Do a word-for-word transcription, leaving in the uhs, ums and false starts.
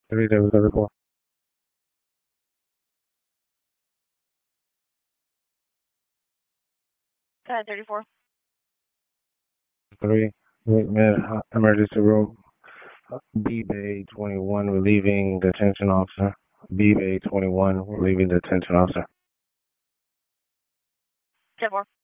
Three Davis thirty-four. Go ahead, thirty-four. Three. Wait, man, uh, emergency room. B Bay twenty-one, relieving detention officer. B Bay twenty-one, relieving detention officer. ten four.